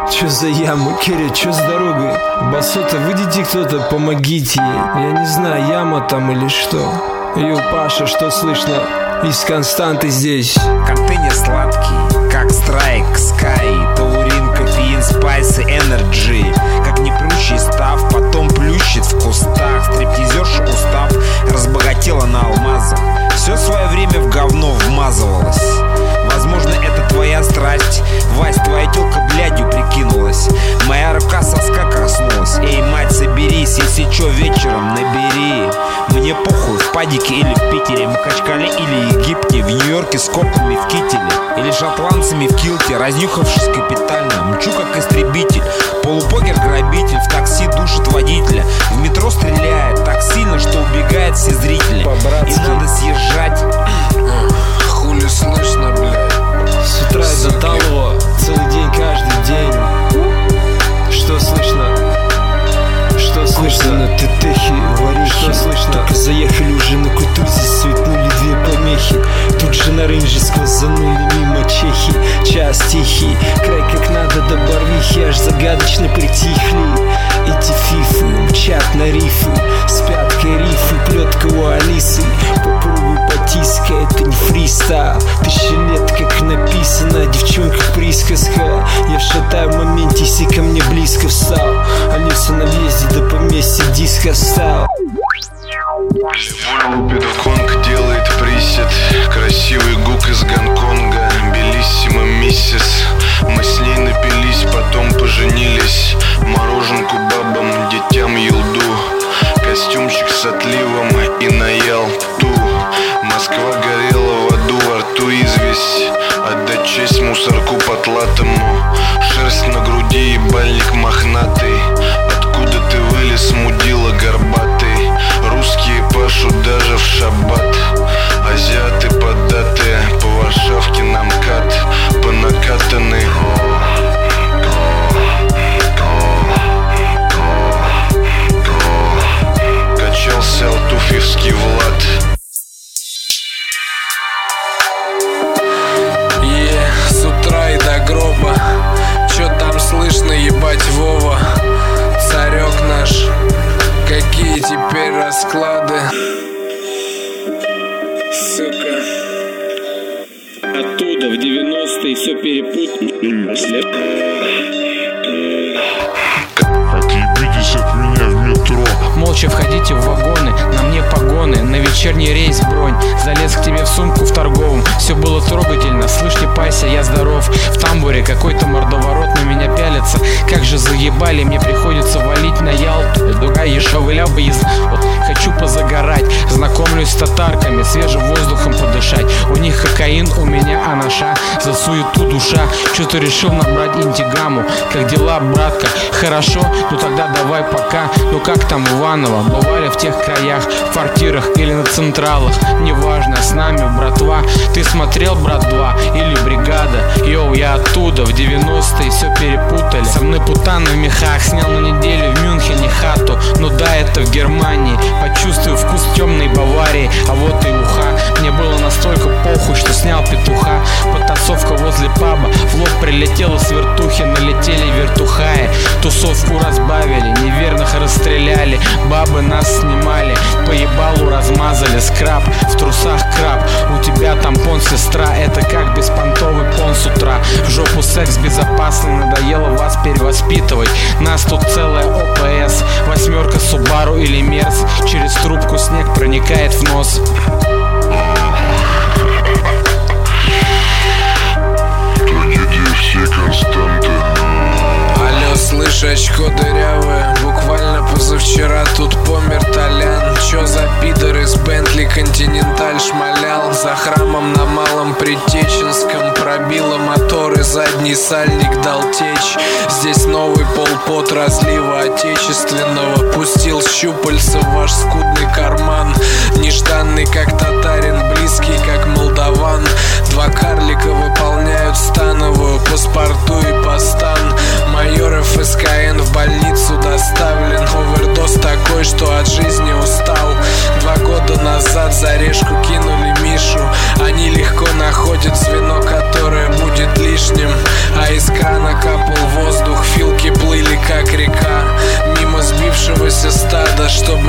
Чё за яма, Керри, чё с дорогой? Басота, выйдите кто-то, помогите ей. Я не знаю, яма там или что. Йо, Паша, что слышно? Из Константы здесь. Контейнер сладкий, как Страйк, Скай, Таурин, кофеин, спайсы, энерджи. Как непрущий став, потом плющит в кустах. Стриптизерша, устав, разбогатела на алмазах. Все свое время в говно вмазывалась. Возможно, это твоя страсть. Вась, твоя тёлка блядью прикинулась. Моя рука соска коснулась. Эй, мать, соберись, если чё, вечером набери. Мне похуй, в Падике или в Питере, Махачкале или Египте, в Нью-Йорке с копами в кителе или шотландцами в килте, разнюхавшись капитально. Мчу как истребитель, полупокер-грабитель. В такси душит водителя, в метро стреляет так сильно, что убегает все зрители. И надо съезжать. Хули слышно, блядь? С утра до талого, целый день, каждый день. Что слышно? Что слышно? На тетехе, варихи. Что слышно? Только заехали уже на Кутузе, светнули две помехи. Тут же на рейнже сквозанули мимо чехи. Час тихий, край как надо до Барвихи. Аж загадочно притихли эти фифы, мчат на рифы. С пяткой рифы, плетка у Алисы. Попробуй потиска, это не фристайл. 1000 лет как написано, девчонка присказка. Я шатаю в моменте, если ко мне близко встал. Алиса на въезде до поместья диско стал. Педоконг делает присед. Красивый гук из Гонконга. Белиссимо миссис. Мы с ней напились, потом поженились. Мороженку бабам, детям елду. Костюмчик с отливом и на Ялту. Москва горела в аду, во рту известь. Отдать честь мусорку потлатому. Шерсть на груди, ебальник мохнатый. Откуда ты вылез, мудила горбатый? Русские пашут даже в шаббат. Азиаты поддатые, по Варшавке на МКАД. По накатанной. Качался алтуфьевский Влад. С утра и до гроба. Чё там слышно, ебать, Вова? Царек наш. Какие теперь расклады? Сука. Оттуда в 90-е все перепутано. Отъебитесь от меня в метро. Молча входите в вагоны, на мне погоны, на вечерний рейс бронь. Залез к тебе в сумку в торговом, все было трогательно. Слышь, не пайся, я здоров. В тамбуре какой-то мордоворот на меня пялится. Как же заебали, мне приходится валить на Ялту. Дуга ешовыля выезд, вот хочу позагорать. Знакомлюсь с татарками, свежим воздухом подышать. У них кокаин, у меня анаша. За суету душа, что-то решил набрать интигаму. Как дела, братка? Хорошо, ну тогда давай пока. Ну как там Иваново? Бывали в тех краях, в квартирах или на централах. Неважно, с нами братва. Ты смотрел «Брат 2» или «Бригада»? Йоу, я оттуда, в 90-е все перепутали. Со мной путан в мехах, снял на неделю в Мюнхене хату. Ну да, это в Германии. Почувствую вкус темной Баварии. А вот и уха. Мне было настолько похуй, что снял петуха. Потасовка возле паба. В лоб прилетела с вертухи, налетели вертухаи. Тусовку разбавили, неверных расстреляли. Бабы нас снимали, по ебалу размазали. Скраб, в трусах краб. У тебя тампон, сестра, это как беспонтовый пон с утра. В жопу секс безопасный, надоело вас перевоспитывать. Нас тут целая ОПС. 8 Субару или Мерс. Через трубку снег проникает в нос. Трагедия все константы. Алло, слышь, очко дырявое. Буквально позавчера тут помер Толян. Чё за пидор из Бентли Континенталь шмалял? За храмом на Малом Притеченском пробило мотор и задний сальник дал течь. Здесь новый полпот разлива отечественного. Пустил щупальца в ваш скудный карман. Нежданный как татарин, близкий как молдаван. Два карлика выполняют становую паспорту и по стан. Майор ФСКН в больницу доставлен. Овердоз такой, что от жизни устал. 2 года назад за решку кинули Мишу. Они легко находят звено, которое будет лишним. А из крана капал воздух чтоб